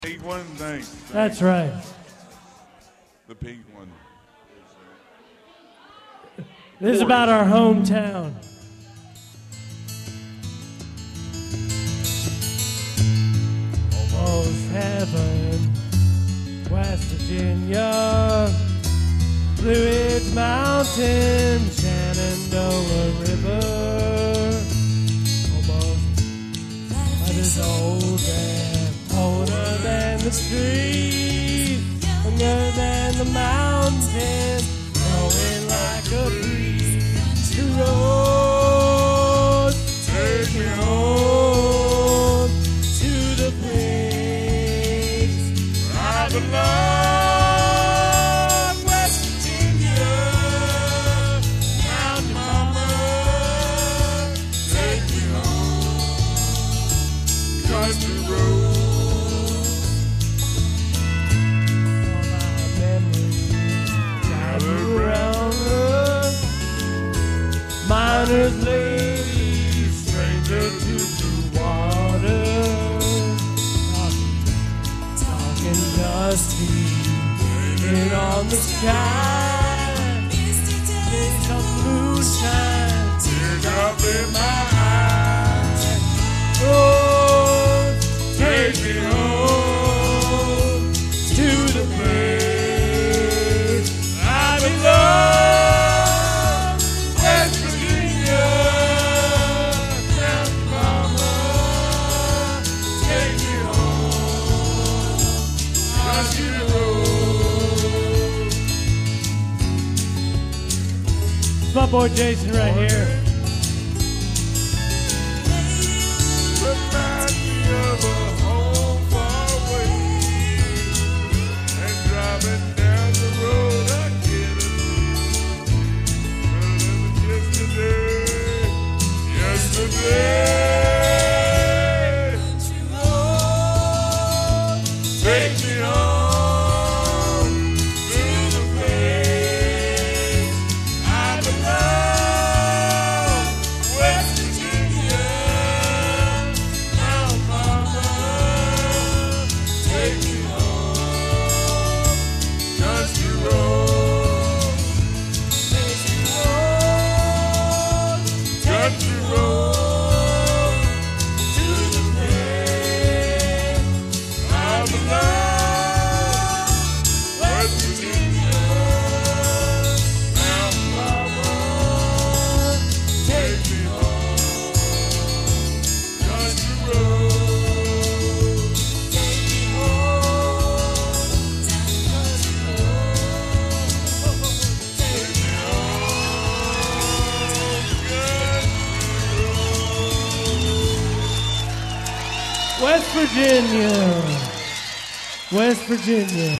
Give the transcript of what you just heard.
Pink one, thanks. That's right. The pink one. This is about our hometown. Almost heaven, West Virginia, Blue Ridge Mountain, Shenandoah River. Almost life is old and older than the street, younger than the mountain, blowing like a breeze. The road take me home to the place where I belong, West Virginia. Mountain mama, take me home, country road. All my memories gather around her. Miner's lady, stranger to blue water. Talking dusty, waiting on the sky. Days of moonshine, teardrop in my eyes. Oh, take me home to the place I belong, West Virginia. Mountain mama, take me home, country road. It's my boy Jason right here. Remind me of a home far away. And driving down the road, I get a yesterday. Take me home to the place I belong, West Virginia. Now, mama, take me home, country road. Take me home, country road, to the place I belong, West Virginia. Now, mama, take me home, country road. Take me home, country road. Take me home, country road. West Virginia. West Virginia.